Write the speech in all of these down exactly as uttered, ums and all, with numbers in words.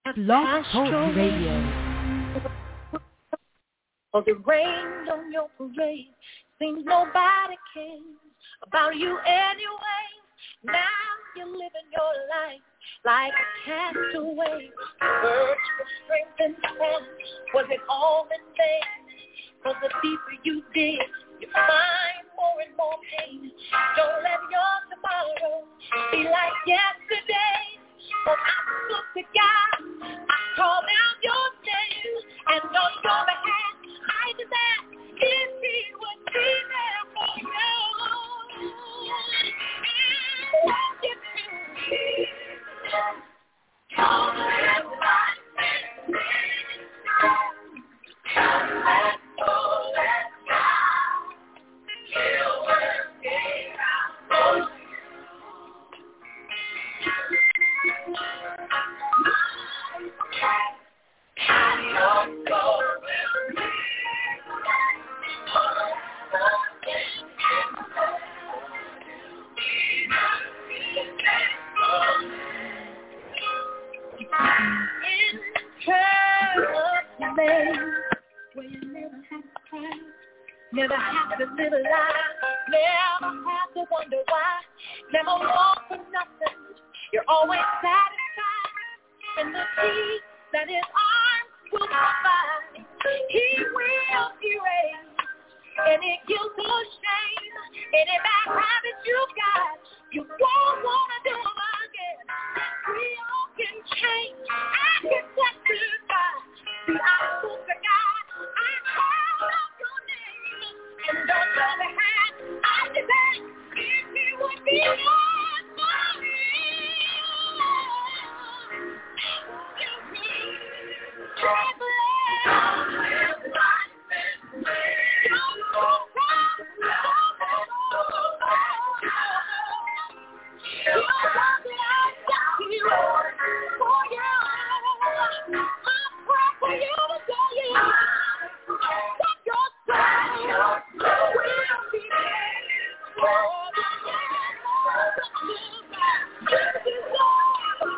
Blog Talk Radio. Cause it rains on your parade. Seems nobody cares about you anyway. Now you're living your life like a castaway. Search for strength and strength. Was it all in vain? Cause the deeper you dig, you find more and more pain. Don't let your tomorrow be like yesterday. Cause I look to God, I call out your name, and on your behalf, I just ask if he would be there for you. And if you don't let life be just let go, let God, he'll work it out for you. Where you never have to cry, never have to live a lie, never have to wonder why, never want for nothing. You're always satisfied, and the peace that his arms will provide, he will erase any guilt or shame, any bad habits you've got. You won't want to do them again. We all can change. I can testify. See, I spoke to God. I called out your name. And on your behalf, I demand if he would be yours for me. You need to live life and live. Don't go wrong. You'll work it out for you. For you. My prayer for you to tell you that your soul will be there for you. This is all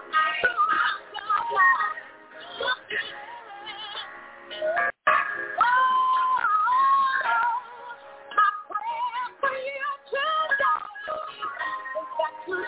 my prayer for you today is that you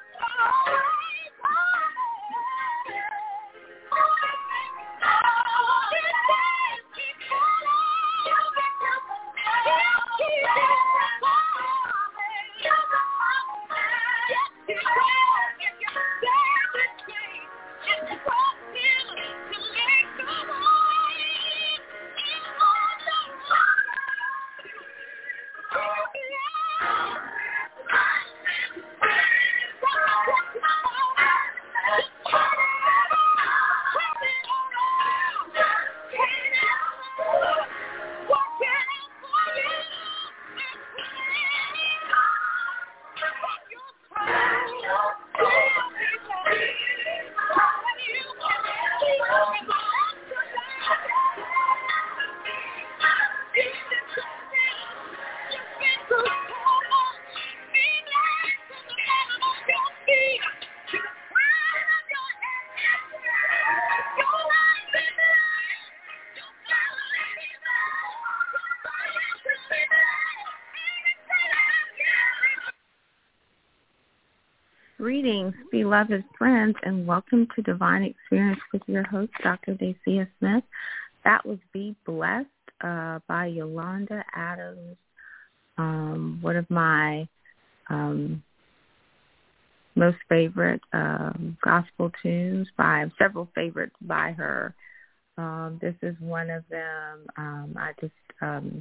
Greetings, beloved friends, and welcome to Divine Experience with your host, Doctor Dacia Smith. That was Be Blessed uh, by Yolanda Adams, um, one of my um, most favorite um, gospel tunes, by several favorites by her. Um, this is one of them. Um, I just, um,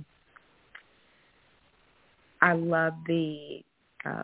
I love the uh,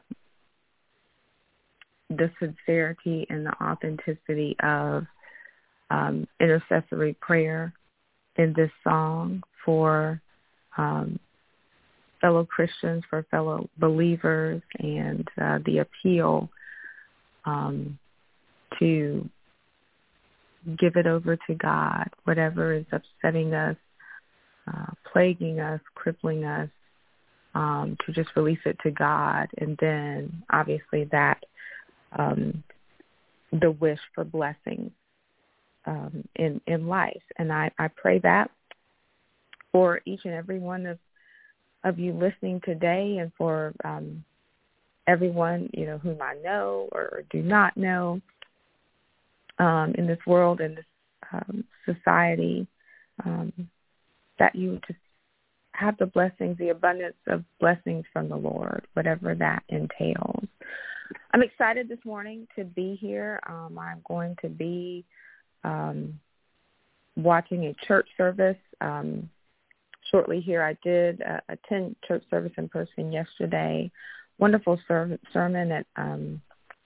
the sincerity and the authenticity of um, intercessory prayer in this song for um, fellow Christians, for fellow believers, and uh, the appeal um, to give it over to God, whatever is upsetting us, uh, plaguing us, crippling us, um, to just release it to God. And then obviously that, um, the wish for blessings, uh, um, in, in life. And I, I pray that for each and every one of, of you listening today, and for um, everyone, you know, whom I know or, or do not know um, in this world, in this um, society, um, that you just have the blessings, the abundance of blessings from the Lord, whatever that entails. I'm excited this morning to be here. Um, I'm going to be um, watching a church service um, shortly here. I did uh, attend church service in person yesterday. Wonderful ser- sermon at um,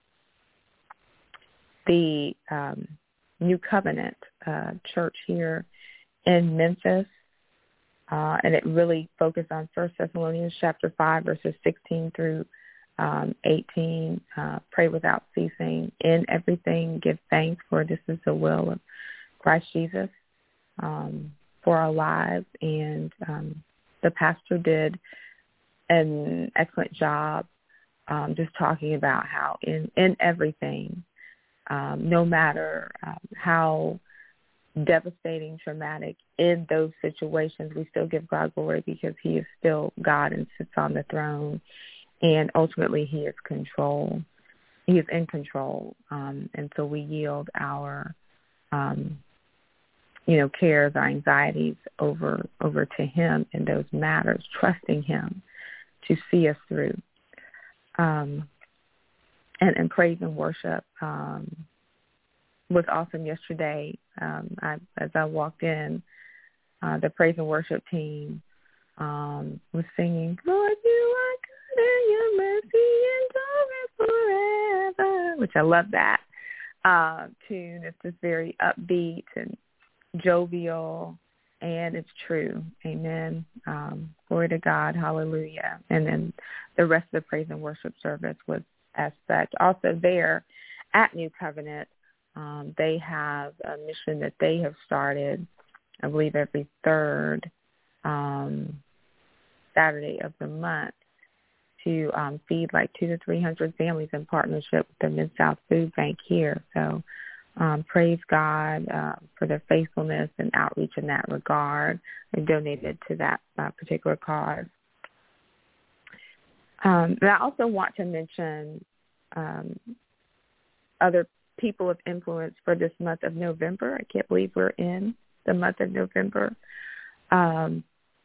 the um, New Covenant uh, church here in Memphis. Uh, and it really focused on First Thessalonians chapter five, verses sixteen through um, eighteen. Uh, pray without ceasing. In everything, give thanks, for this is the will of Christ Jesus um, for our lives. And um, the pastor did an excellent job um, just talking about how in, in everything, um, no matter um, how devastating, traumatic, in those situations, we still give God glory, because he is still God and sits on the throne, and ultimately he is control. He is in control, um, and so we yield our, um, you know, cares, our anxieties over over to him in those matters, trusting him to see us through. Um, and, and praise and worship um, was awesome yesterday. Um, I, as I walked in, uh, the praise and worship team um, was singing, Lord, you are good and your mercy endureth forever, which I love that uh, tune. It's just very upbeat and jovial, and it's true. Amen. Um, glory to God. Hallelujah. And then the rest of the praise and worship service was as such. Also there at New Covenant, Um, they have a mission that they have started, I believe, every third um, Saturday of the month, to um, feed like two to three hundred families in partnership with the Mid-South Food Bank here. So um, praise God uh, for their faithfulness and outreach in that regard. They donated to that uh, particular cause. Um, and I also want to mention um, other people of influence for this month of November. I can't believe we're in the month of November. Um,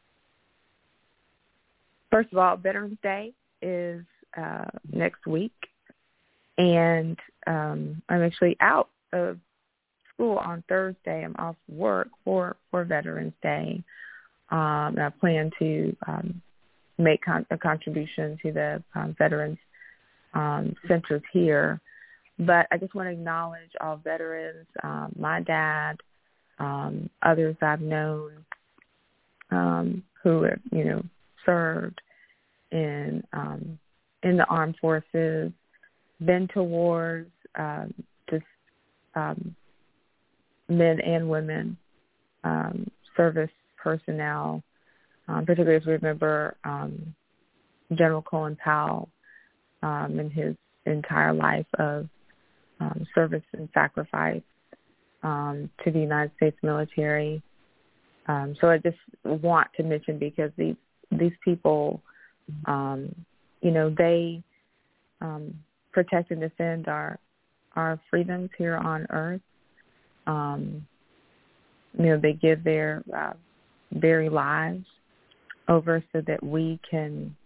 first of all, Veterans Day is uh, next week, and um, I'm actually out of school on Thursday. I'm off work for, for Veterans Day. Um, and I plan to um, make con- a contribution to the um, Veterans um, centers here. But I just want to acknowledge all veterans, um, my dad, um, others I've known um, who have, you know, served in um, in the armed forces, been to wars, um, just um, men and women, um, service personnel, um, particularly as we remember um, General Colin Powell um, and his entire life of Um, service and sacrifice um, to the United States military. Um, so I just want to mention, because these these people, um, you know, they um, protect and defend our our freedoms here on earth. Um, you know, they give their uh, very lives over so that we can,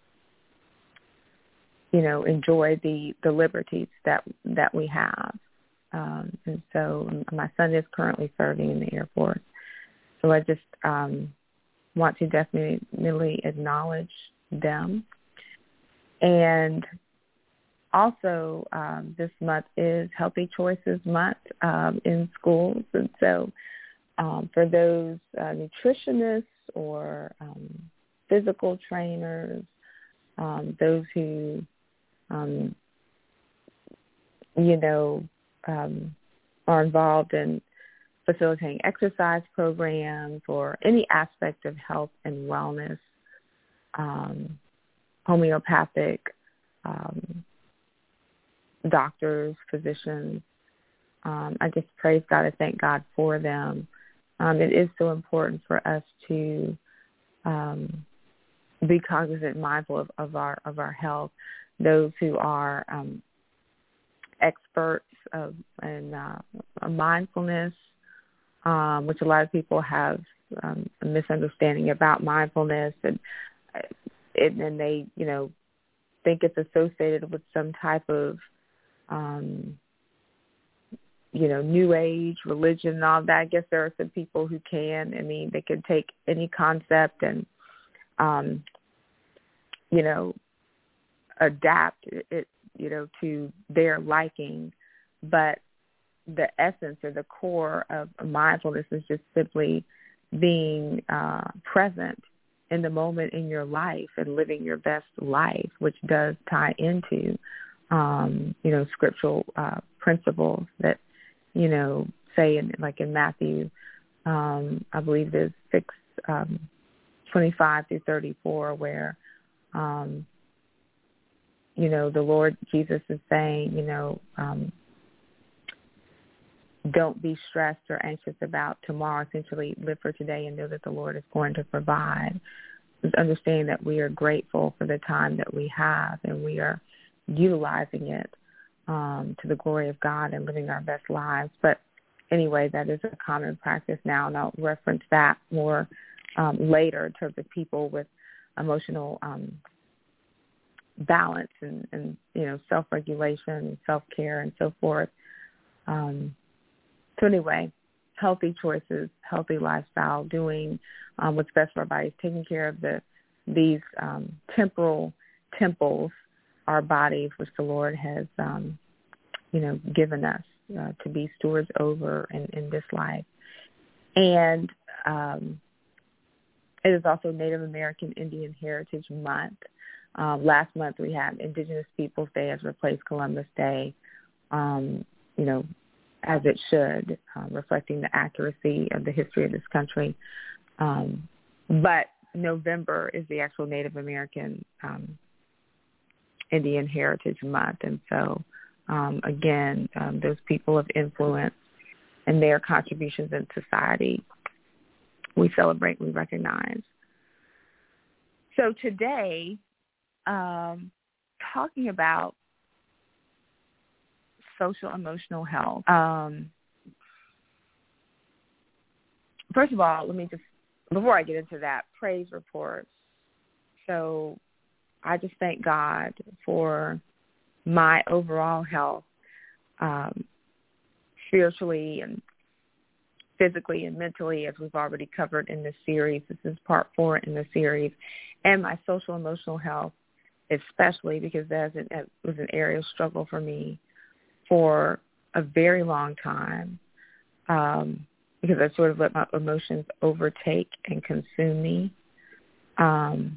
you know, enjoy the, the liberties that that we have. Um, and so my son is currently serving in the Air Force. So I just um, want to definitely acknowledge them. And also um, this month is Healthy Choices Month um, in schools. And so um, for those uh, nutritionists or um, physical trainers, um, those who Um, you know, um, are involved in facilitating exercise programs or any aspect of health and wellness, um, homeopathic um, doctors, physicians, um, I just praise God and thank God for them. Um, it is so important for us to um, be cognizant and mindful of, of our of our health. Those who are um, experts of, in uh, mindfulness, um, which a lot of people have um, a misunderstanding about mindfulness, and it, and they, you know, think it's associated with some type of, um, you know, new age religion and all that. I guess there are some people who can. I mean, they can take any concept and, um, you know, adapt it, you know, to their liking. But the essence or the core of mindfulness is just simply being uh, present in the moment in your life and living your best life, which does tie into, um, you know, scriptural uh, principles that, you know, say in like in Matthew, um, I believe it is six, um, twenty-five through thirty-four, where, um, you know, the Lord Jesus is saying, you know, um, don't be stressed or anxious about tomorrow. Essentially, live for today and know that the Lord is going to provide. Just understanding that we are grateful for the time that we have and we are utilizing it um, to the glory of God and living our best lives. But anyway, that is a common practice now, and I'll reference that more um, later in terms of people with emotional um, balance and, and, you know, self-regulation, self-care, and so forth. Um, so anyway, healthy choices, healthy lifestyle, doing um, what's best for our bodies, taking care of the these um, temporal temples, our bodies, which the Lord has, um, you know, given us uh, to be stewards over in, in this life. And um, it is also Native American Indian Heritage Month. Um, last month we had Indigenous Peoples Day has replaced Columbus Day, um, you know, as it should, um, reflecting the accuracy of the history of this country. Um, but November is the actual Native American um, Indian Heritage Month. And so, um, again, um, those people of influence and their contributions in society, we celebrate, we recognize. So today, um, talking about social emotional health. Um, first of all, let me just, before I get into that, praise reports. So I just thank God for my overall health, um, spiritually and physically and mentally, as we've already covered in this series. This is part four in the series. And my social emotional health, especially because that was an area of struggle for me for a very long time, um, because I sort of let my emotions overtake and consume me. Um,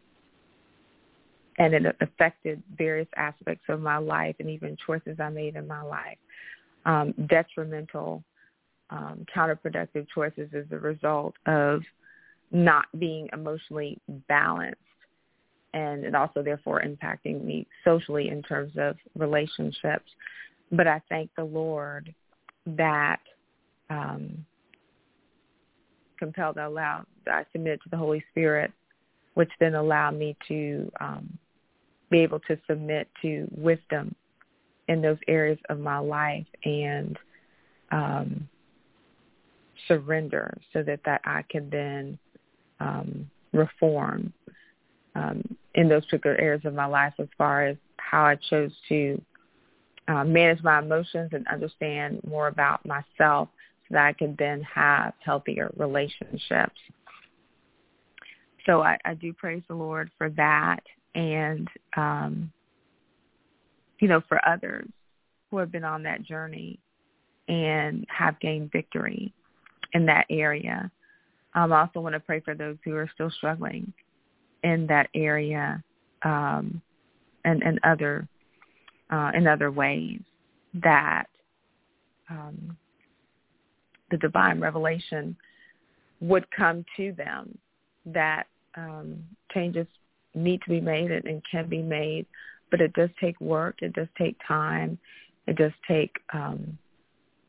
and it affected various aspects of my life and even choices I made in my life. Um, detrimental, um, counterproductive choices as a result of not being emotionally balanced, and it also therefore impacting me socially in terms of relationships. But I thank the Lord that um, compelled, allowed, I submitted to the Holy Spirit, which then allowed me to um, be able to submit to wisdom in those areas of my life and um, surrender so that, that I can then um, reform um, in those particular areas of my life as far as how I chose to Uh, manage my emotions and understand more about myself so that I can then have healthier relationships. So I, I do praise the Lord for that, and, um, you know, for others who have been on that journey and have gained victory in that area. Um, I also want to pray for those who are still struggling in that area um, and, and other Uh, in other ways, that um, the divine revelation would come to them, that um, changes need to be made and, and can be made, but it does take work, it does take time, it does take um,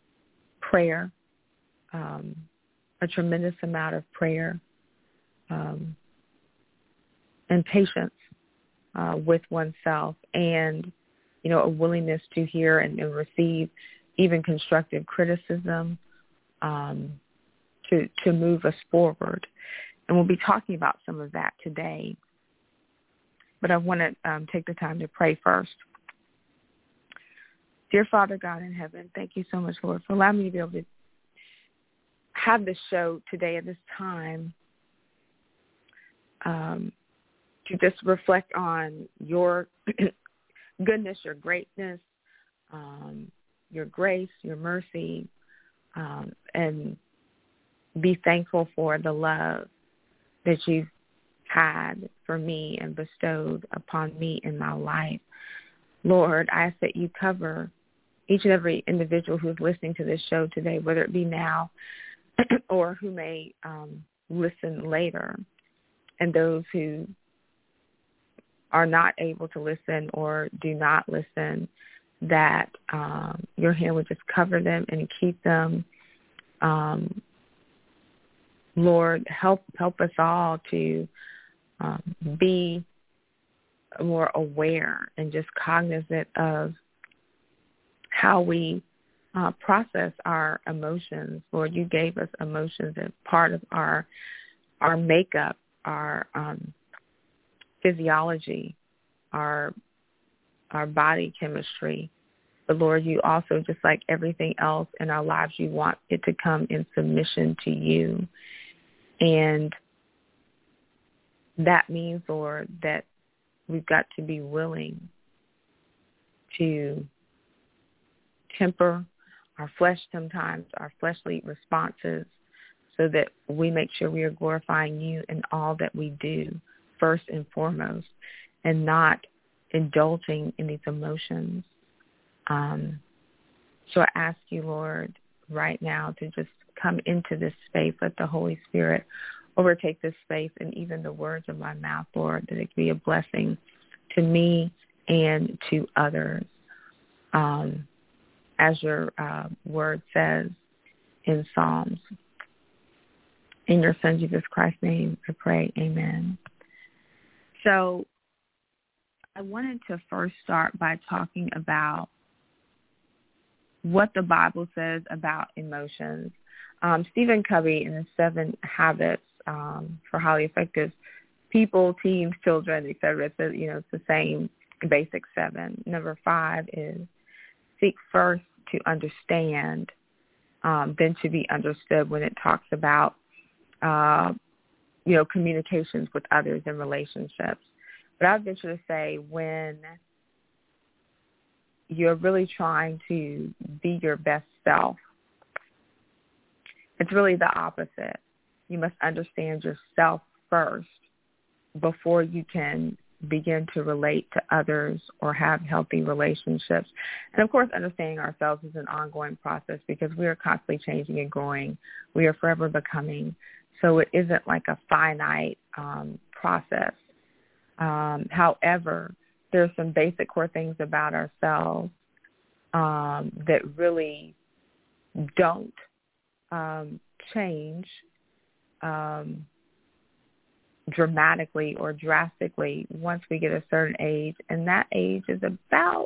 prayer, um, a tremendous amount of prayer, um, and patience uh, with oneself, and, you know, a willingness to hear and, and receive even constructive criticism um, to, to move us forward. And we'll be talking about some of that today. But I want to um, take the time to pray first. Dear Father God in heaven, thank you so much, Lord, for allowing me to be able to have this show today at this time, um, to just reflect on your goodness, your greatness, um, your grace, your mercy, um, and be thankful for the love that you've had for me and bestowed upon me in my life. Lord, I ask that you cover each and every individual who's listening to this show today, whether it be now or who may um, listen later, and those who are not able to listen or do not listen, that um, your hand would just cover them and keep them. Um, Lord, help help us all to um, be more aware and just cognizant of how we uh, process our emotions. Lord, you gave us emotions as part of our our makeup, our um, physiology, our our body chemistry. But Lord, you also, just like everything else in our lives, you want it to come in submission to you. And that means, Lord, that we've got to be willing to temper our flesh sometimes, our fleshly responses, so that we make sure we are glorifying you in all that we do, first and foremost, and not indulging in these emotions. Um, so I ask you, Lord, right now to just come into this space. Let the Holy Spirit overtake this space and even the words of my mouth, Lord, that it be a blessing to me and to others. Um, as your uh, word says in Psalms. In your Son, Jesus Christ's name, I pray, amen. So I wanted to first start by talking about what the Bible says about emotions. Um, Stephen Covey, in the Seven Habits um, for Highly Effective People, Teams, Children, et cetera, it says, you know, it's the same basic seven. Number five is seek first to understand, um, then to be understood, when it talks about, uh, you know, communications with others and relationships. But I would venture to say when you're really trying to be your best self, it's really the opposite. You must understand yourself first before you can begin to relate to others or have healthy relationships. And, of course, understanding ourselves is an ongoing process because we are constantly changing and growing. We are forever becoming. So it isn't like a finite um, process. Um, however, there are some basic core things about ourselves um, that really don't um, change um, dramatically or drastically once we get a certain age, and that age is about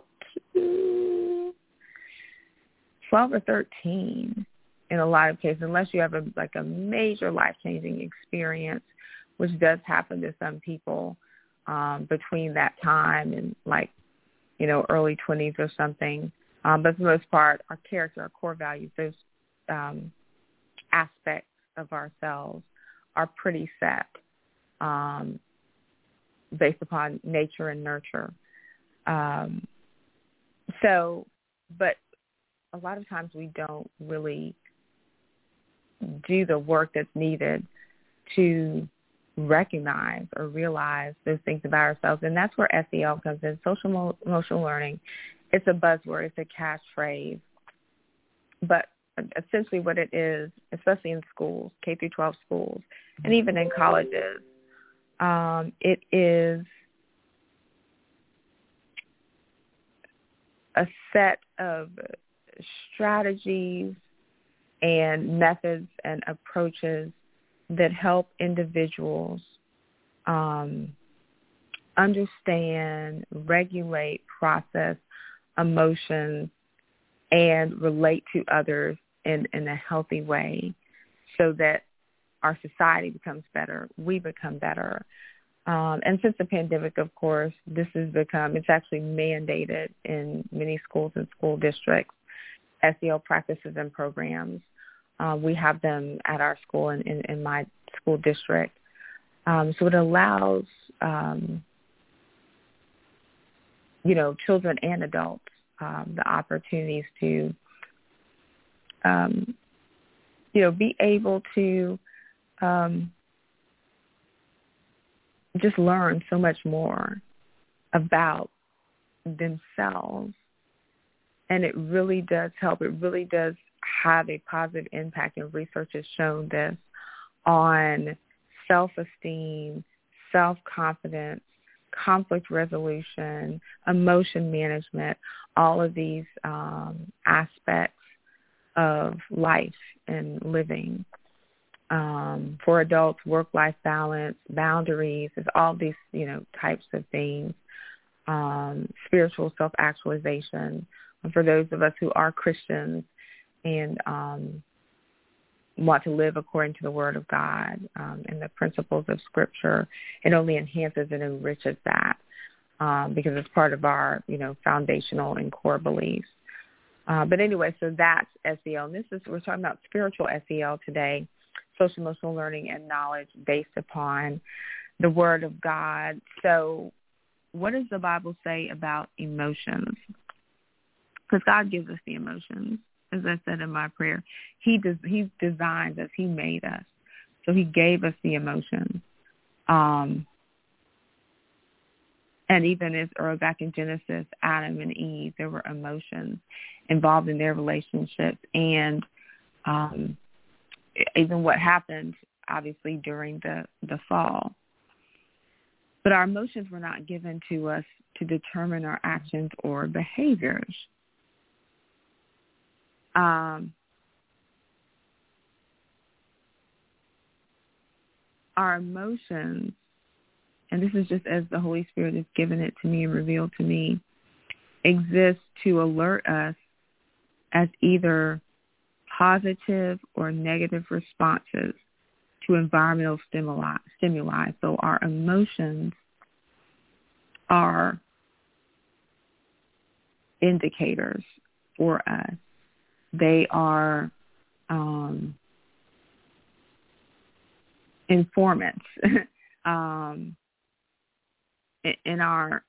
twelve or thirteen in a lot of cases, unless you have a, like a major life-changing experience, which does happen to some people um, between that time and like, you know, early twenties or something. Um, but for the most part, our character, our core values, those um, aspects of ourselves are pretty set. Um, based upon nature and nurture. Um, so, but a lot of times we don't really do the work that's needed to recognize or realize those things about ourselves. And that's where S E L comes in, social emotional learning. It's a buzzword. It's a catchphrase. But essentially what it is, especially in schools, K through twelve schools, and even in colleges, Um, it is a set of strategies and methods and approaches that help individuals um, understand, regulate, process emotions, and relate to others in, in a healthy way so that our society becomes better, we become better. Um, and since the pandemic, of course, this has become, it's actually mandated in many schools and school districts, S E L practices and programs. Uh, we have them at our school and in, in my school district. Um, so it allows, um, you know, children and adults um, the opportunities to, um, you know, be able to um, just learn so much more about themselves. And it really does help. It really does have a positive impact, and research has shown this, on self-esteem, self-confidence, conflict resolution, emotion management, all of these um, aspects of life and living. Um, for adults, work-life balance, boundaries, is all these, you know, types of things. Um, spiritual self-actualization. And for those of us who are Christians and um, want to live according to the Word of God um, and the principles of Scripture, it only enhances and enriches that um, because it's part of our, you know, foundational and core beliefs. Uh, but anyway, so that's S E L. And this is, we're talking about spiritual S E L today, social emotional learning and knowledge based upon the Word of God. So what does the Bible say about emotions? Because God gives us the emotions. As I said in my prayer, he does, he designed us. He made us. So he gave us the emotions. Um, and even as early back in Genesis, Adam and Eve, there were emotions involved in their relationships. And um, even what happened, obviously, during the, the fall. But our emotions were not given to us to determine our actions or behaviors. Um, our emotions, and this is just as the Holy Spirit has given it to me and revealed to me, exist to alert us as either positive or negative responses to environmental stimuli. stimuli. So our emotions are indicators for us. They are um, informants um, in our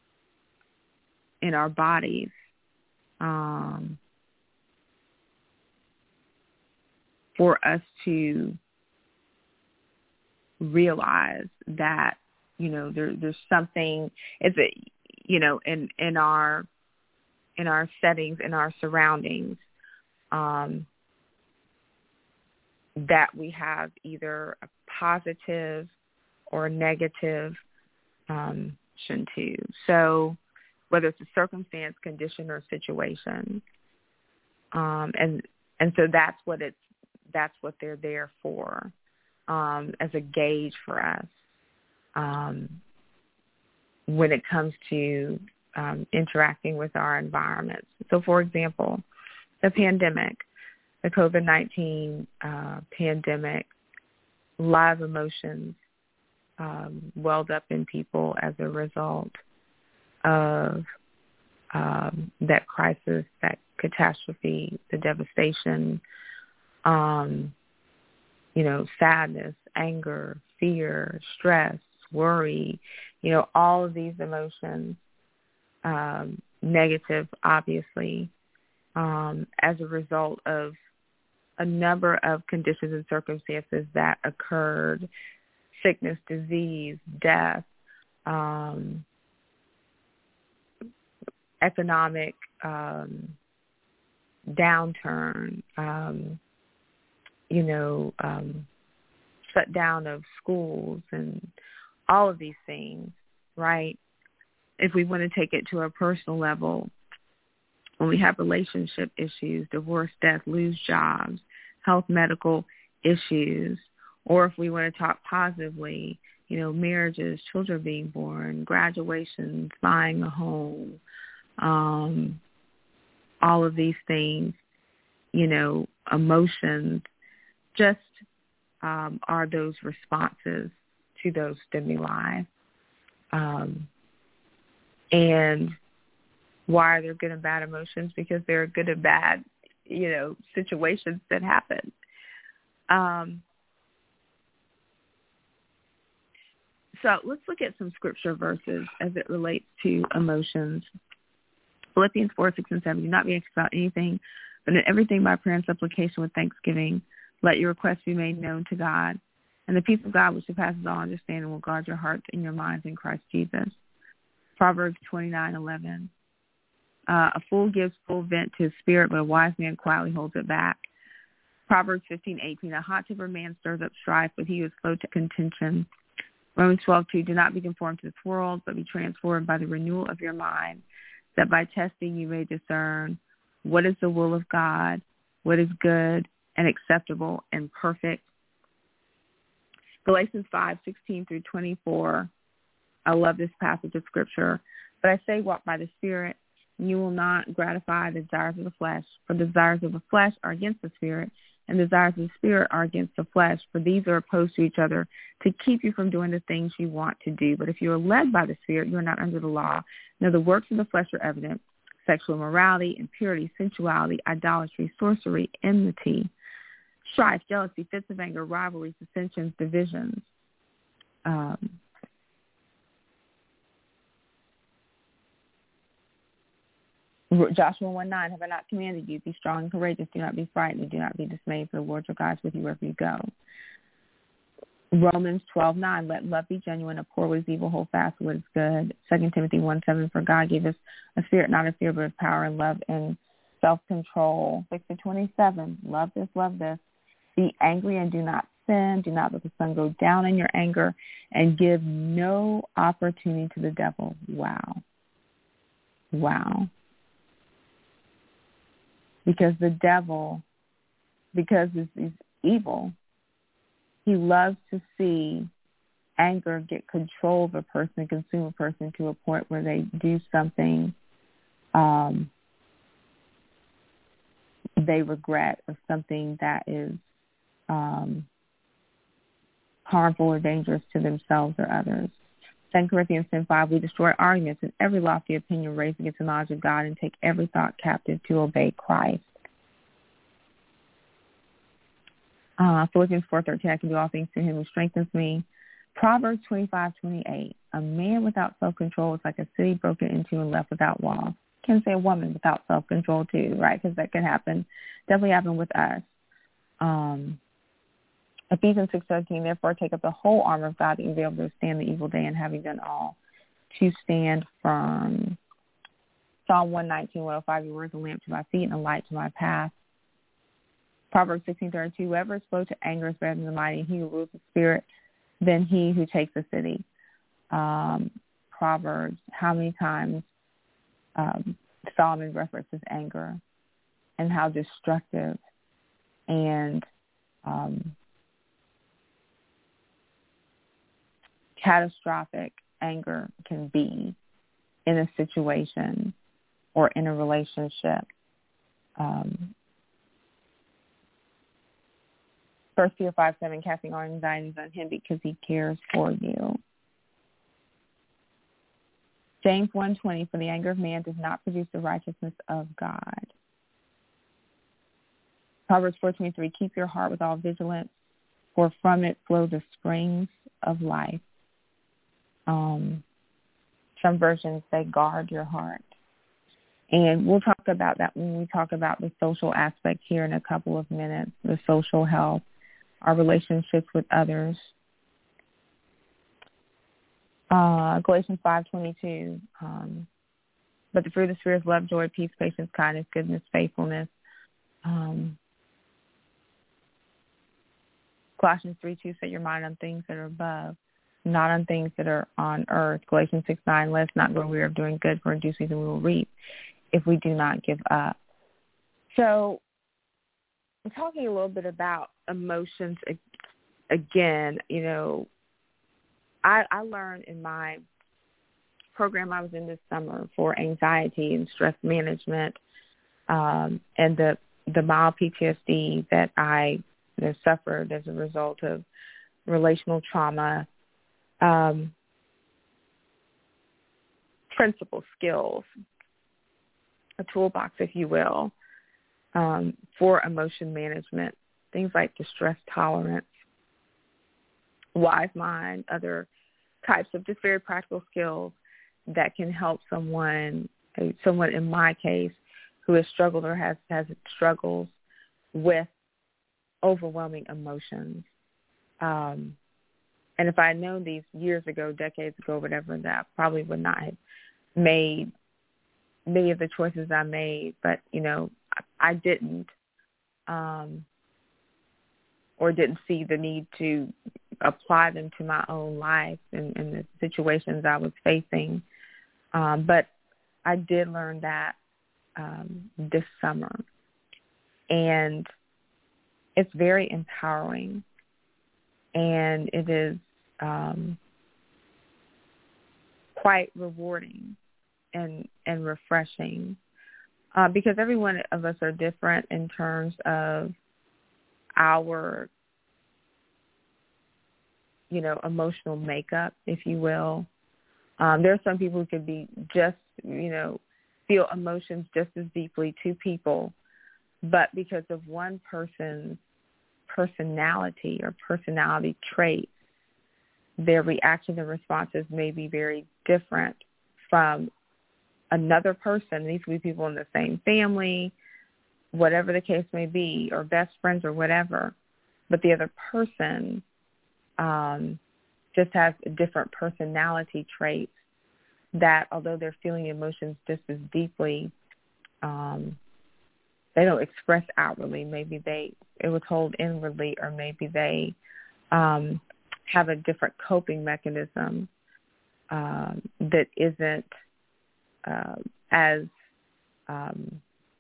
in our bodies. Um, for us to realize that, you know, there, there's something, it's a, you know, in, in our in our settings, in our surroundings, um, that we have either a positive or a negative um, to. So whether it's a circumstance, condition, or situation, um, and and so that's what it's that's what they're there for, um, as a gauge for us um, when it comes to um, interacting with our environments. So, for example, the pandemic, the COVID nineteen uh, pandemic, live emotions um, welled up in people as a result of um, that crisis, that catastrophe, the devastation, um, you know, sadness, anger, fear, stress, worry, you know, all of these emotions, um, negative, obviously, um, as a result of a number of conditions and circumstances that occurred, sickness, disease, death, um, economic um, downturn, um, you know, um, shutdown of schools and all of these things, right? If we want to take it to a personal level, when we have relationship issues, divorce, death, lose jobs, health, medical issues, or if we want to talk positively, you know, marriages, children being born, graduations, buying a home, um, all of these things, you know, emotions, just um, are those responses to those stimuli. Um, and why are there good and bad emotions? Because there are good and bad, you know, situations that happen. Um, so let's look at some scripture verses as it relates to emotions. Philippians four, six, and seven. Do not be anxious about anything, but in everything by prayer and supplication with thanksgiving, let your requests be made known to God. And the peace of God, which surpasses all understanding, will guard your hearts and your minds in Christ Jesus. Proverbs twenty-nine, eleven. Uh, a fool gives full vent to his spirit, but a wise man quietly holds it back. Proverbs fifteen, eighteen. A hot-tempered man stirs up strife, but he who is slow to contention. Romans twelve, two. Do not be conformed to this world, but be transformed by the renewal of your mind, that by testing you may discern what is the will of God, what is good and acceptable and perfect. Galatians five, sixteen through twenty-four. I love this passage of Scripture. But I say, walk by the Spirit, and you will not gratify the desires of the flesh. For the desires of the flesh are against the Spirit, and the desires of the Spirit are against the flesh. For these are opposed to each other to keep you from doing the things you want to do. But if you are led by the Spirit, you are not under the law. Now the works of the flesh are evident: sexual immorality, impurity, sensuality, idolatry, sorcery, enmity, strife, jealousy, fits of anger, rivalries, dissensions, divisions. Um, Joshua one nine, have I not commanded you? Be strong and courageous. Do not be frightened. Do not be dismayed, for the Lord your God is with you wherever you go. Romans twelve nine, let love be genuine. Abhor what is evil, hold fast to what is good. Second Timothy one seven, for God gave us a spirit not of fear, but of power and love and self-control. six to twenty-seven, love this, love this. Be angry and do not sin. Do not let the sun go down in your anger, and give no opportunity to the devil. Wow. Wow. Because the devil, because he's evil, he loves to see anger get control of a person, consume a person to a point where they do something um, they regret, or something that is um, harmful or dangerous to themselves or others. Second Corinthians ten five, we destroy arguments and every lofty opinion raised against the knowledge of God, and take every thought captive to obey Christ. Uh, Philippians four thirteen, I can do all things through him who strengthens me. Proverbs twenty-five twenty-eight, a man without self-control is like a city broken into and left without walls. Can say a woman without self-control too, right? Because that can happen. Definitely happen with us. Um, Ephesians six thirteen, therefore take up the whole armor of God that you will be able to withstand the evil day, and having done all, to stand firm. Psalm one nineteen, one oh five, your words are a lamp to my feet and a light to my path. Proverbs sixteen thirty-two, whoever is slow to anger is better than the mighty, and he who rules the spirit than he who takes the city. Um, Proverbs, how many times um, Solomon references anger and how destructive and um, catastrophic anger can be in a situation or in a relationship. Um, First Peter five seven, casting all anxieties on him because he cares for you. James one twenty, for the anger of man does not produce the righteousness of God. Proverbs four twenty-three, keep your heart with all vigilance, for from it flow the springs of life. Um, some versions say guard your heart. And we'll talk about that when we talk about the social aspect here in a couple of minutes, the social health, our relationships with others. Uh, Galatians five twenty-two, um, but the fruit of the Spirit is love, joy, peace, patience, kindness, goodness, faithfulness. Um, Colossians three two, set your mind on things that are above, not on things that are on earth. Galatians six nine, let us not grow weary of doing good, for in due season we will reap if we do not give up. So talking a little bit about emotions again, you know, I, I learned in my program I was in this summer for anxiety and stress management, um, and the the mild P T S D that I you know, suffered as a result of relational trauma, um, principal skills, a toolbox, if you will, um, for emotion management, things like distress tolerance, wise mind, other types of just very practical skills that can help someone, someone in my case, who has struggled or has, has struggles with overwhelming emotions. Um, and if I had known these years ago, decades ago, whatever, that I probably would not have made many of the choices I made. But, you know, I, I didn't um, or didn't see the need to apply them to my own life and, and the situations I was facing. Um, but I did learn that um, this summer. And it's very empowering. And it is um, quite rewarding and, and refreshing uh, because every one of us are different in terms of our, you know, emotional makeup, if you will. Um, there are some people who could be just, you know, feel emotions just as deeply, two people, but because of one person's personality or personality traits, their reaction and responses may be very different from another person. These could be people in the same family, whatever the case may be, or best friends or whatever, but the other person um, just has different personality traits that, although they're feeling emotions just as deeply, um, they don't express outwardly. Maybe they it was hold inwardly, or maybe they um, have a different coping mechanism um, that isn't uh, as um,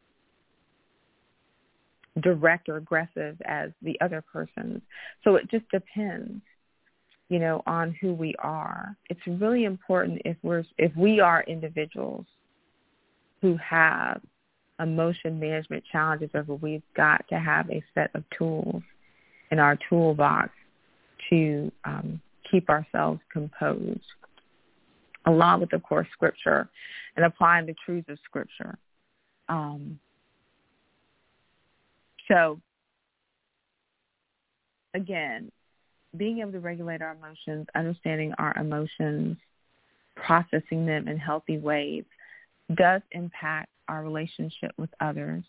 direct or aggressive as the other person's. So it just depends, you know, on who we are. It's really important if we're if we are individuals who have emotion management challenges, over we've got to have a set of tools in our toolbox to um, keep ourselves composed, along with, of course, Scripture and applying the truths of Scripture. Um, so, again, being able to regulate our emotions, understanding our emotions, processing them in healthy ways does impact our relationship with others.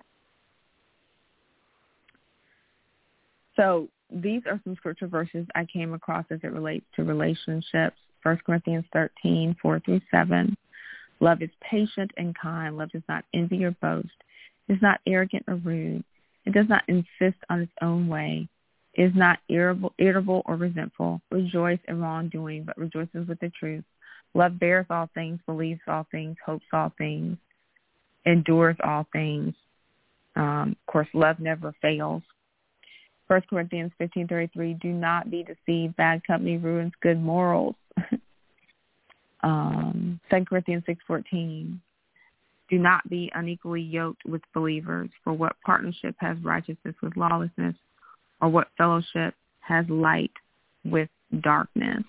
So these are some scripture verses I came across as it relates to relationships. First Corinthians thirteen, four through seven. Love is patient and kind. Love does not envy or boast. It is not arrogant or rude. It does not insist on its own way. It is not irritable, irritable or resentful. Rejoice in wrongdoing, but rejoices with the truth. Love bears all things, believes all things, hopes all things, endures all things. Um, of course, love never fails. First Corinthians fifteen thirty-three, do not be deceived. Bad company ruins good morals. um, Second Corinthians six fourteen, do not be unequally yoked with believers. For what partnership has righteousness with lawlessness, or what fellowship has light with darkness?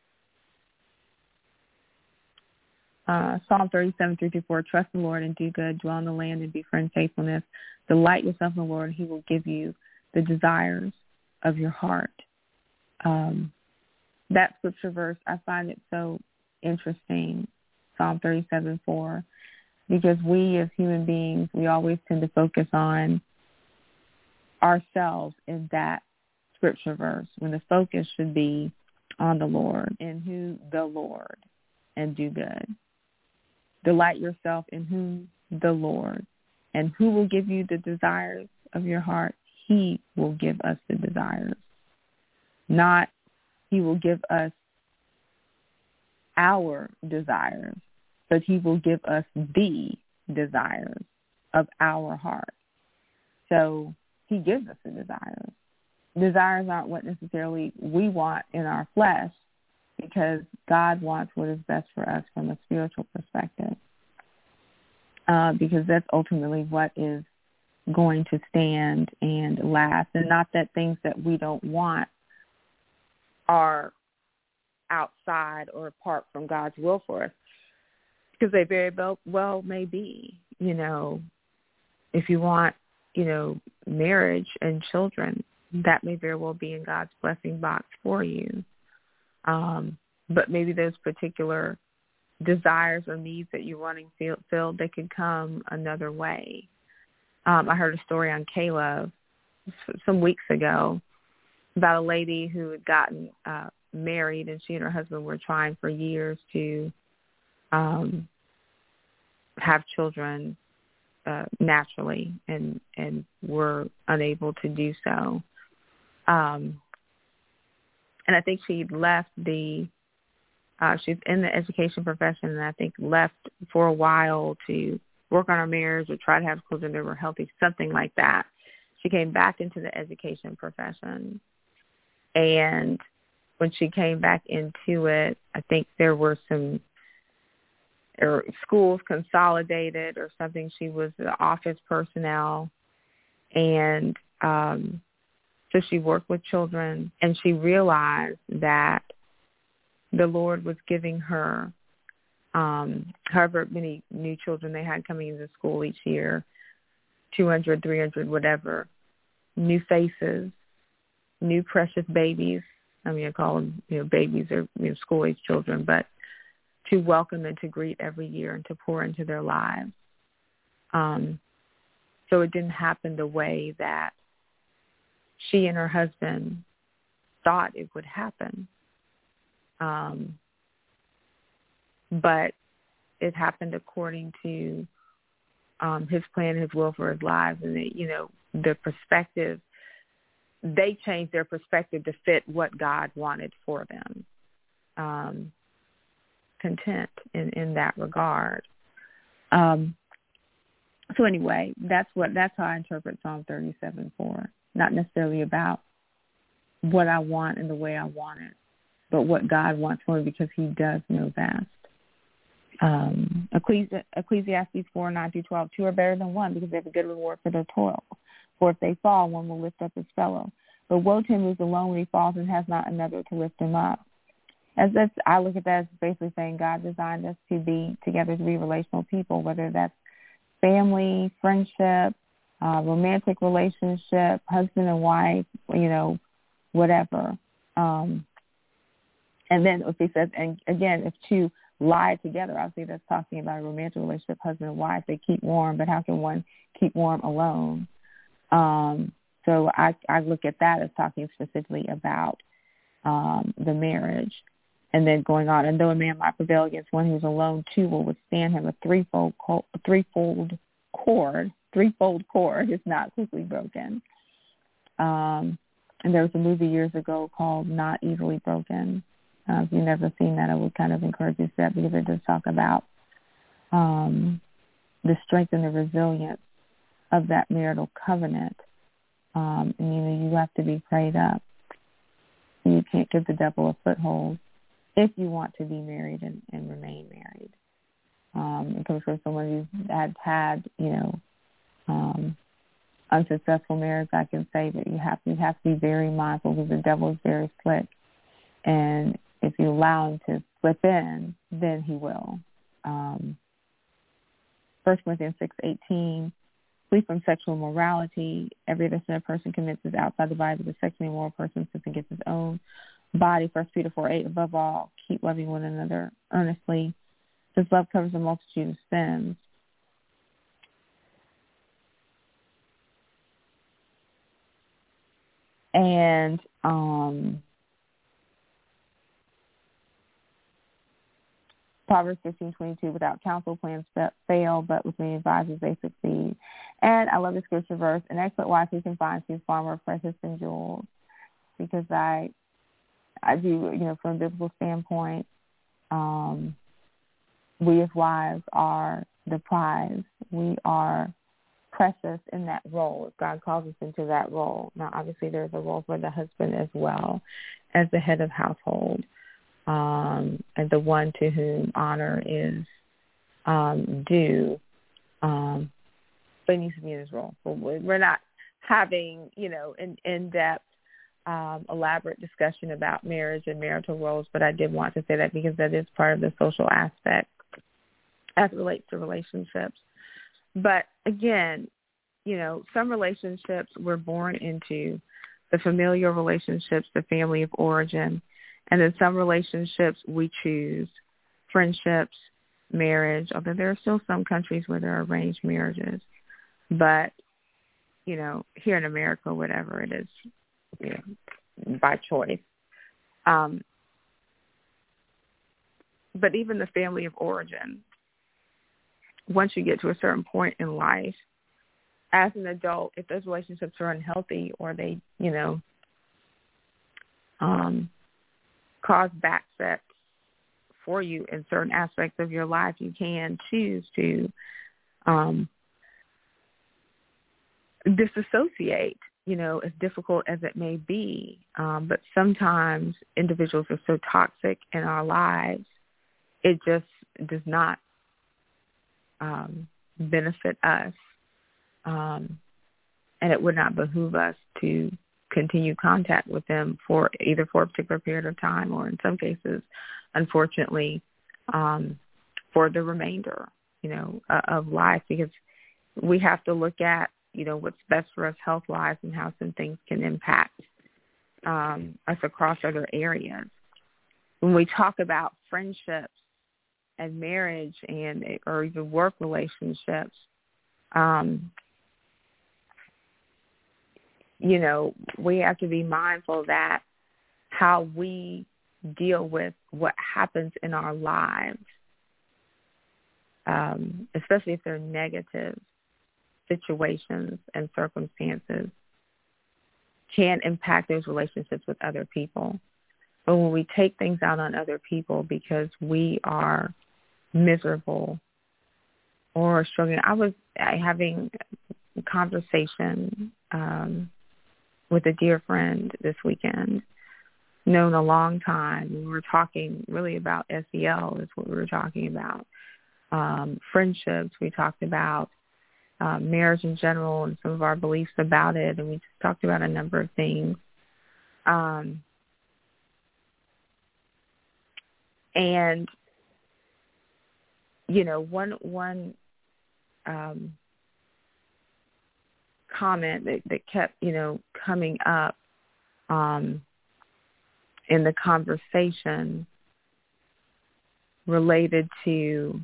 Uh, Psalm thirty-seven, three through four, trust the Lord and do good, dwell in the land and befriend faithfulness. Delight yourself in the Lord, and he will give you the desires of your heart. Um, that scripture verse, I find it so interesting, Psalm thirty-seven, four, because we as human beings, we always tend to focus on ourselves in that scripture verse, when the focus should be on the Lord and who the Lord, and do good. Delight yourself in whom? The Lord. And who will give you the desires of your heart? He will give us the desires. Not he will give us our desires, but he will give us the desires of our heart. So he gives us the desires. Desires aren't what necessarily we want in our flesh, because God wants what is best for us from a spiritual perspective, uh, because that's ultimately what is going to stand and last, and not that things that we don't want are outside or apart from God's will for us, because they very well, well may be. You know, if you want, you know, marriage and children, that may very well be in God's blessing box for you. Um, but maybe those particular desires or needs that you're wanting filled, they could come another way. Um, I heard a story on Caleb some weeks ago about a lady who had gotten uh, married, and she and her husband were trying for years to um, have children uh, naturally, and, and were unable to do so. Um, and I think she left the, uh, she's in the education profession, and I think left for a while to work on her marriage or try to have children that were healthy, something like that. She came back into the education profession. And when she came back into it, I think there were some or schools consolidated or something. She was the office personnel. And um, so she worked with children, and she realized that the Lord was giving her Um, however many new children they had coming into school each year, two hundred, three hundred, whatever, new faces, new precious babies. I mean, I call them, you know, babies or, you know, school-age children, but to welcome and to greet every year and to pour into their lives. Um, so it didn't happen the way that she and her husband thought it would happen. Um, but it happened according to um, his plan, his will for his lives, and the, you know, the perspective. They changed their perspective to fit what God wanted for them. Um, content in, in that regard. Um, so anyway, that's what that's how I interpret Psalm thirty-seven four. Not necessarily about what I want and the way I want it, but what God wants for me, because he does know best. Um, Ecclesi- Ecclesiastes four, nine through twelve, two are better than one, because they have a good reward for their toil. For if they fall, one will lift up his fellow. But woe to him who is alone when he falls and has not another to lift him up. As that's, I look at that as basically saying God designed us to be together, to be relational people, whether that's family, friendship, uh, romantic relationship, husband and wife, you know, whatever. Um, and then if he says, and again, if two lie together, obviously that's talking about a romantic relationship, husband and wife, they keep warm, but how can one keep warm alone? Um, so I, I look at that as talking specifically about um, the marriage. And then going on, and though a man might prevail against one who is alone, two will withstand him. A threefold, co- threefold cord, threefold cord is not quickly broken. Um, and there was a movie years ago called Not Easily Broken. Uh, if you've never seen that, I would kind of encourage you to see that, because it does talk about um, the strength and the resilience of that marital covenant. Um, and, you know, you have to be prayed up. You can't give the devil a foothold if you want to be married and, and remain married. Um, it comes from someone who had had, you know, um, unsuccessful marriage. I can say that you have to, you have to be very mindful, because the devil is very slick. And if you allow him to slip in, then he will. Um, First Corinthians six eighteen, flee from sexual immorality. Every other sin a person commits is outside the body, but the sexually immoral person sins against his own body. First Peter four eight, above all, keep loving one another earnestly, since love covers a multitude of sins. And um, Proverbs fifteen twenty-two, without counsel plans fail, but with many advisors they succeed. And I love the scripture verse, an excellent wife who can find, she's far more precious than jewels, because I I do, you know, from a biblical standpoint, um, we as wives are the prize. We are precious in that role if God calls us into that role. Now, obviously, there's a role for the husband as well as the head of household, um, and the one to whom honor is um, due. Um, but he needs to be in his role. We're not having, you know, in, in-depth, um, elaborate discussion about marriage and marital roles, but I did want to say that because that is part of the social aspect as it relates to relationships. But again, you know, some relationships we're born into, the familial relationships, the family of origin, and then some relationships we choose, friendships, marriage, although there are still some countries where there are arranged marriages. But, you know, here in America, whatever it is, you know, by choice. Um, but even the family of origin, once you get to a certain point in life, as an adult, if those relationships are unhealthy or they, you know, um, cause backsteps for you in certain aspects of your life, you can choose to um, disassociate, you know, as difficult as it may be. Um, but sometimes individuals are so toxic in our lives, it just does not um, benefit us. Um, and it would not behoove us to continue contact with them for either for a particular period of time or in some cases, unfortunately, um, for the remainder, you know, uh, of life, because we have to look at, you know, what's best for us health-wise and how some things can impact um, us across other areas. When we talk about friendships and marriage and or even work relationships, um, you know, we have to be mindful that how we deal with what happens in our lives, um, especially if they're negative situations and circumstances, can impact those relationships with other people. But when we take things out on other people because we are miserable or struggling, I was having a conversation um, with a dear friend this weekend, known a long time. We were talking really about S E L is what we were talking about. Um, friendships, we talked about um, marriage in general and some of our beliefs about it, and we just talked about a number of things. Um, and, you know, one one um, comment that, that kept, you know, coming up um, in the conversation related to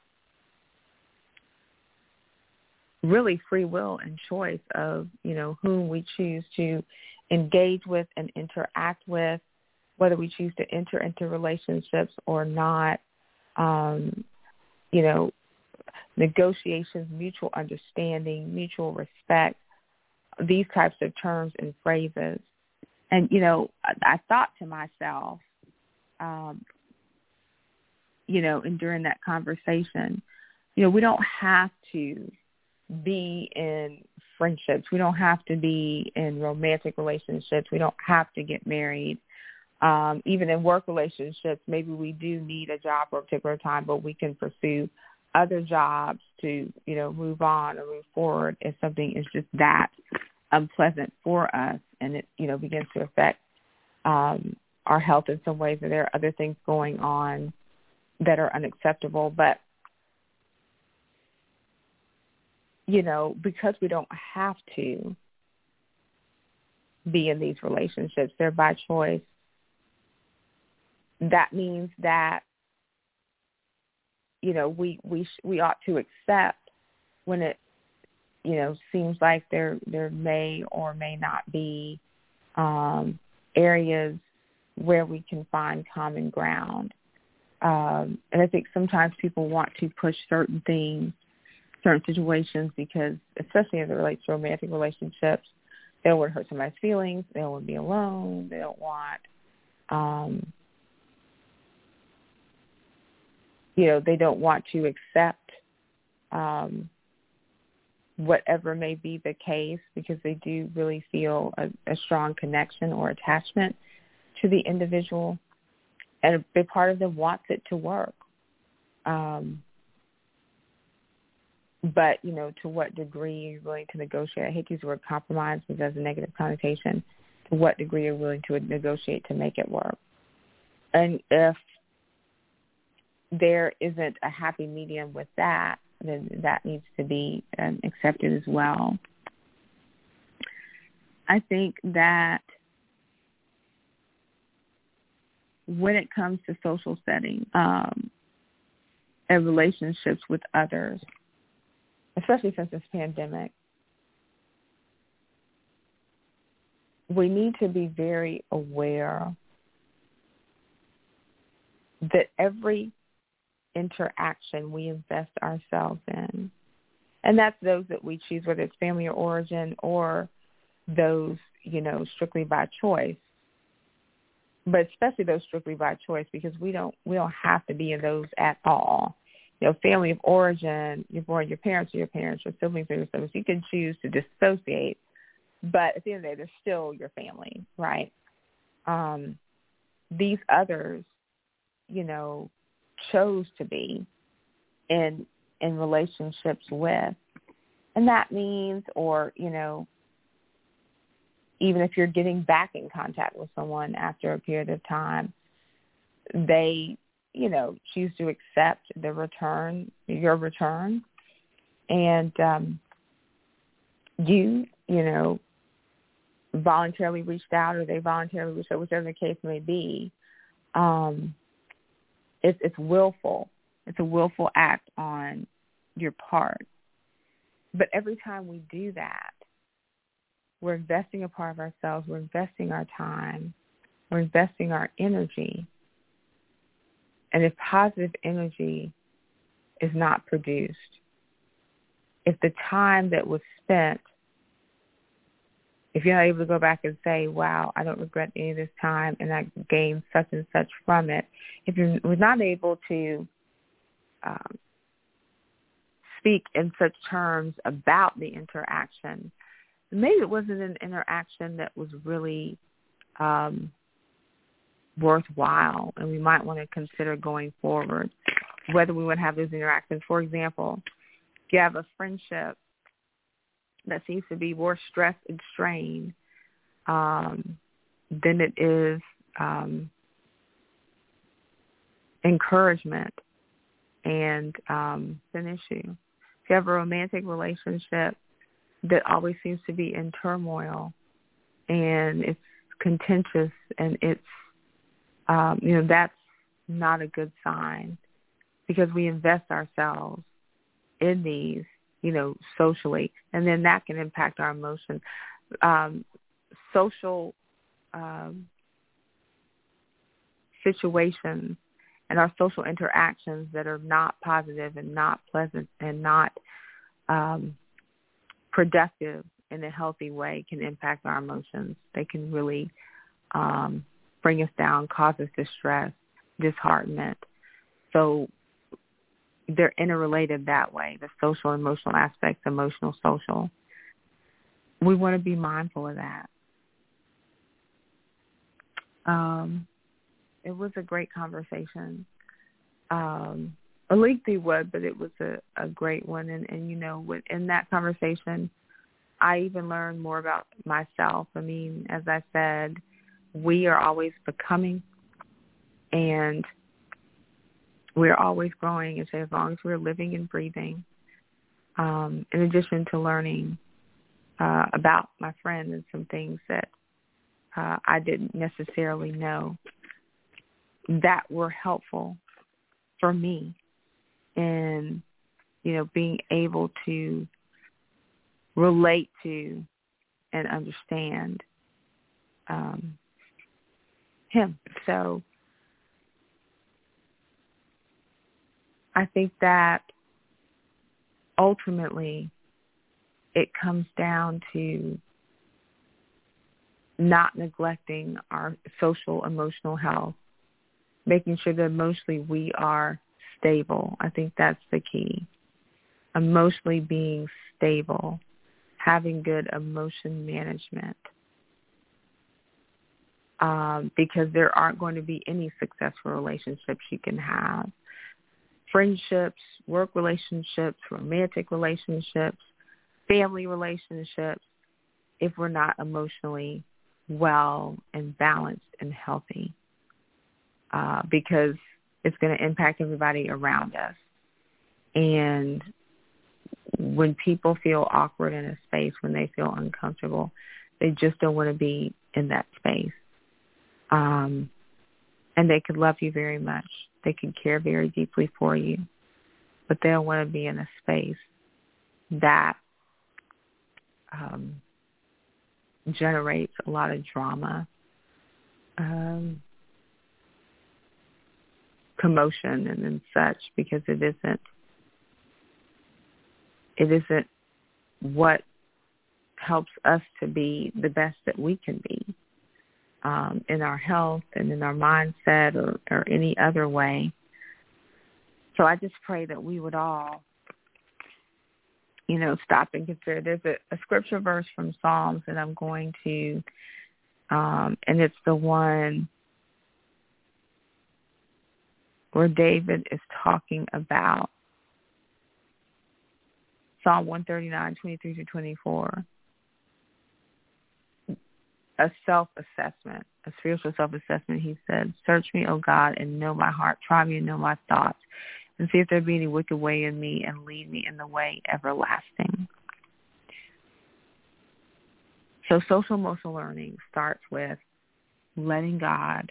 really free will and choice of, you know, whom we choose to engage with and interact with, whether we choose to enter into relationships or not, um, you know, negotiations, mutual understanding, mutual respect, these types of terms and phrases. And, you know, I, I thought to myself, um, you know, and during that conversation, you know, we don't have to be in friendships. We don't have to be in romantic relationships. We don't have to get married. Um, even in work relationships, maybe we do need a job for a particular time, but we can pursue other jobs to, you know, move on or move forward if something is just that unpleasant for us and it, you know, begins to affect um, our health in some ways, or there are other things going on that are unacceptable. But, you know, because we don't have to be in these relationships, they're by choice, that means that, you know, we we we ought to accept when it, you know, seems like there there may or may not be um, areas where we can find common ground. Um, and I think sometimes people want to push certain things, certain situations, because, especially as it relates to romantic relationships, they don't want to hurt somebody's feelings. They don't want to be alone. They don't want, um, you know, they don't want to accept um, whatever may be the case, because they do really feel a, a strong connection or attachment to the individual, and a big part of them wants it to work. Um, but, you know, to what degree you're willing to negotiate. I hate to use the word compromise because it has a negative connotation. To what degree you're willing to negotiate to make it work. And if there isn't a happy medium with that, then that needs to be um, accepted as well. I think that when it comes to social setting um, and relationships with others, especially since this pandemic, we need to be very aware that every interaction we invest ourselves in, and that's those that we choose, whether it's family or origin or those, you know, strictly by choice, but especially those strictly by choice, because we don't we don't have to be in those at all. You know, family of origin, you're born, your parents are your parents, your siblings are your siblings. You can choose to dissociate, but at the end of the day, they're still your family, right? Um, these others, you know, chose to be in in relationships with. And that means, or, you know, even if you're getting back in contact with someone after a period of time, they, you know, choose to accept the return, your return. And um, you, you know, voluntarily reached out, or they voluntarily reached out, whichever the case may be. Um, it's, it's willful. It's a willful act on your part. But every time we do that, we're investing a part of ourselves, we're investing our time, we're investing our energy. And if positive energy is not produced, if the time that was spent, if you're not able to go back and say, wow, I don't regret any of this time and I gained such and such from it, if you're not able to um, speak in such terms about the interaction, maybe it wasn't an interaction that was really um, worthwhile, and we might want to consider going forward whether we would have those interactions. For example, if you have a friendship that seems to be more stress and strain um, than it is um, encouragement and um, an issue. If you have a romantic relationship that always seems to be in turmoil and it's contentious and it's, um, you know, that's not a good sign, because we invest ourselves in these, you know, socially, and then that can impact our emotions. Um, social um, situations and our social interactions that are not positive and not pleasant and not um, productive in a healthy way can impact our emotions. They can really um, bring us down, cause us distress, disheartenment. So they're interrelated that way, the social, emotional aspects, emotional, social. We want to be mindful of that. Um, it was a great conversation. Um, a lengthy one, but it was a, a great one. And, and, you know, in that conversation, I even learned more about myself. I mean, as I said, we are always becoming, and we're always growing, and so as long as we're living and breathing, um, in addition to learning uh, about my friend and some things that uh, I didn't necessarily know that were helpful for me in, you know, being able to relate to and understand um, him. So I think that ultimately it comes down to not neglecting our social, emotional health, making sure that emotionally we are stable. I think that's the key. emotionally being stable, having good emotion management, um, because there aren't going to be any successful relationships you can have. Friendships, work relationships, romantic relationships, family relationships, if we're not emotionally well and balanced and healthy, uh, because it's going to impact everybody around us. And when people feel awkward in a space, when they feel uncomfortable, they just don't want to be in that space. Um, and they could love you very much. They could care very deeply for you, but they don't want to be in a space that um, generates a lot of drama, um, commotion, and, and such, because it isn't it isn't what helps us to be the best that we can be um, in our health and in our mindset, or, or any other way. So I just pray that we would all, you know, stop and consider. There's a, a scripture verse from Psalms that I'm going to, um, and it's the one where David is talking about Psalm one thirty-nine, twenty-three to twenty-four, a self-assessment, a spiritual self-assessment. He said, "Search me, O God, and know my heart. Try me and know my thoughts, and see if there be any wicked way in me, and lead me in the way everlasting." So social emotional learning starts with letting God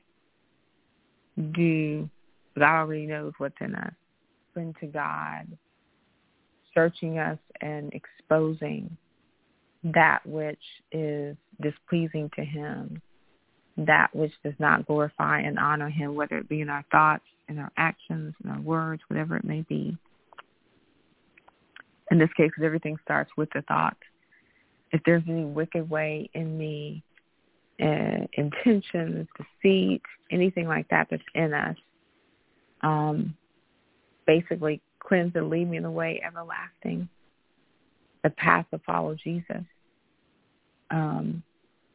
do, God already knows what's in us, bring to God, searching us and exposing that which is displeasing to him, that which does not glorify and honor him, whether it be in our thoughts, in our actions, in our words, whatever it may be. In this case, everything starts with the thought. If there's any wicked way in me, uh, intentions, deceit, anything like that that's in us, um, basically cleanse and lead me in the way everlasting, the path to follow Jesus. Um,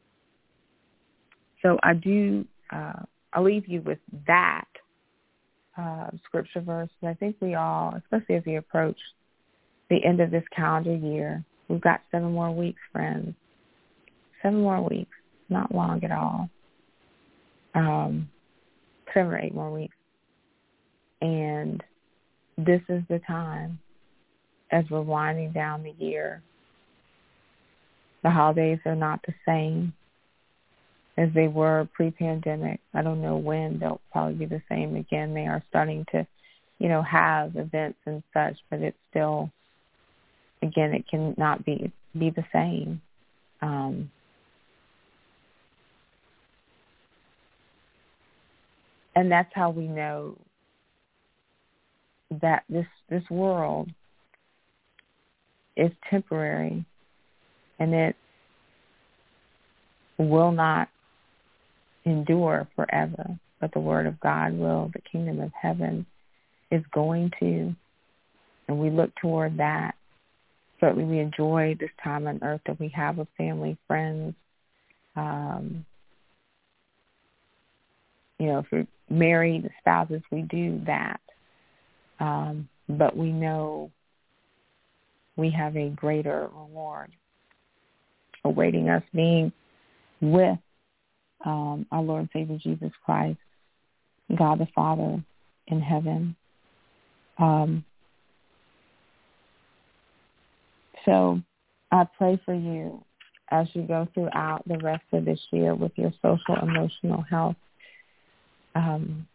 so I do, uh, I'll leave you with that uh, scripture verse. I think we all, especially as we approach the end of this calendar year, we've got seven more weeks, friends. Seven more weeks, not long at all. Um, seven or eight more weeks. And this is the time, as we're winding down the year. The holidays are not the same as they were pre-pandemic. I don't know when they'll probably be the same again. They are starting to, you know, have events and such, but it's still, again, it cannot be be the same. Um, and that's how we know that this this world is temporary, and it will not endure forever, but the word of God will. The kingdom of heaven is going to, and we look toward that. Certainly we enjoy this time on earth that we have with family, friends. Um, you know, if we're married, spouses, we do that. Um, but we know we have a greater reward awaiting us, being with um, our Lord and Savior Jesus Christ, God the Father in heaven. Um, so I pray for you as you go throughout the rest of this year with your social, emotional health. Um,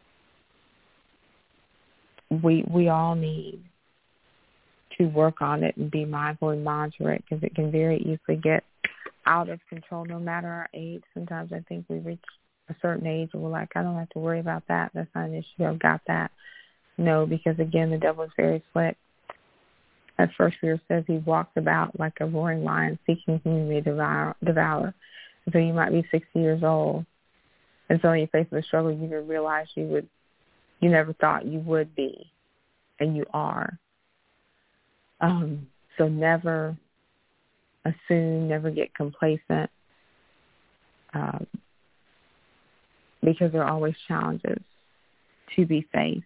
we we all need to work on it and be mindful and monitor it, because it can very easily get out of control no matter our age. Sometimes I think we reach a certain age and we're like, I don't have to worry about that. That's not an issue. I've got that. No, because, again, the devil is very slick. As First Peter says, he walks about like a roaring lion seeking whom he may devour. devour. And so you might be sixty years old, and so in your face of a struggle, you didn't realize you would, you never thought you would be, and you are. Um, so never assume, never get complacent, um, because there are always challenges to be faced.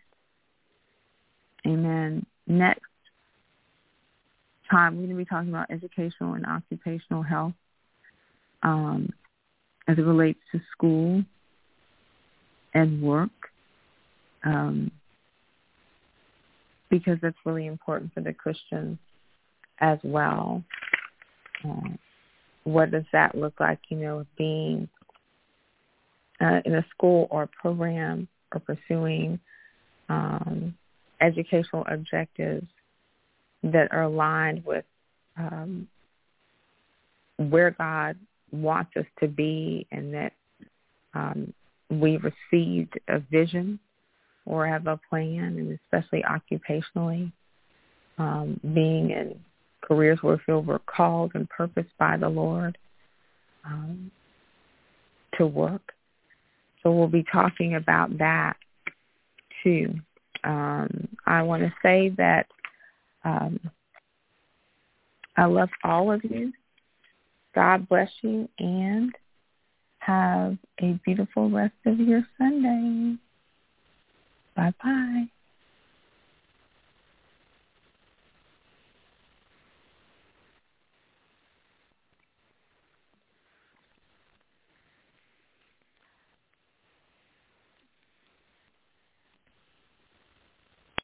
Amen. Next time, we're going to be talking about educational and occupational health um, as it relates to school and work, um, because that's really important for the Christians as well. Uh, what does that look like, you know, being uh, in a school or program or pursuing um, educational objectives that are aligned with um, where God wants us to be, and that um, we received a vision or have a plan, and especially occupationally, um, being in careers where we feel we're called and purposed by the Lord um, to work. So we'll be talking about that too. Um, I want to say that um, I love all of you. God bless you, and have a beautiful rest of your Sunday. Bye-bye.